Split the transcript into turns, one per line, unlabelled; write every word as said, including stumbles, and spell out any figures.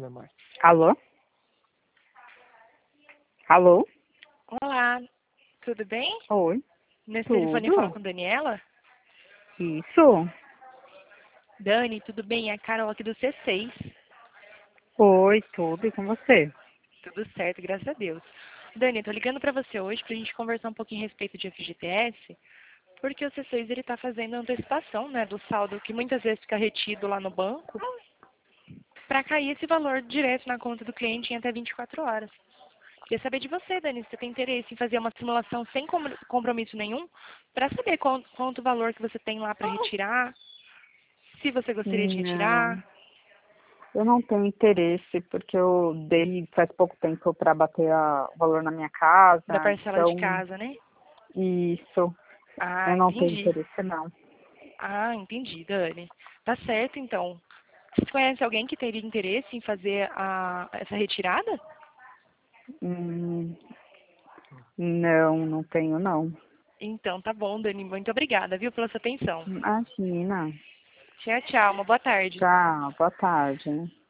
Alô? Alô?
Olá, tudo bem?
Oi,
Nesse telefone eu falo
tudo?
com Daniela?
Isso?
Dani, tudo bem? É a Carol aqui do C seis.
Oi, tudo, e com você?
Tudo certo, graças a Deus. Dani, eu tô ligando pra você hoje pra gente conversar um pouquinho a respeito de F G T S, porque o C seis ele tá fazendo antecipação, né, do saldo que muitas vezes fica retido lá no banco, pra cair esse valor direto na conta do cliente em até vinte e quatro horas. Queria saber de você, Dani, se você tem interesse em fazer uma simulação sem com- compromisso nenhum, pra saber quanto, quanto valor que você tem lá pra retirar, se você gostaria de
Não,
retirar.
eu não tenho interesse, porque eu dei faz pouco tempo para bater a- o valor na minha
Da
casa,
parcela de
então,
casa, né?
isso,
Ah,
eu não tenho
entendi.
interesse, não.
Ah, entendi, Dani. Tá certo, então. Você conhece alguém que teria interesse em fazer a, essa retirada?
Hum, não, não tenho, não.
Então, tá bom, Dani. Muito obrigada, viu, pela sua atenção.
Imagina.
Tchau, tchau. Uma boa tarde.
Tchau, boa tarde.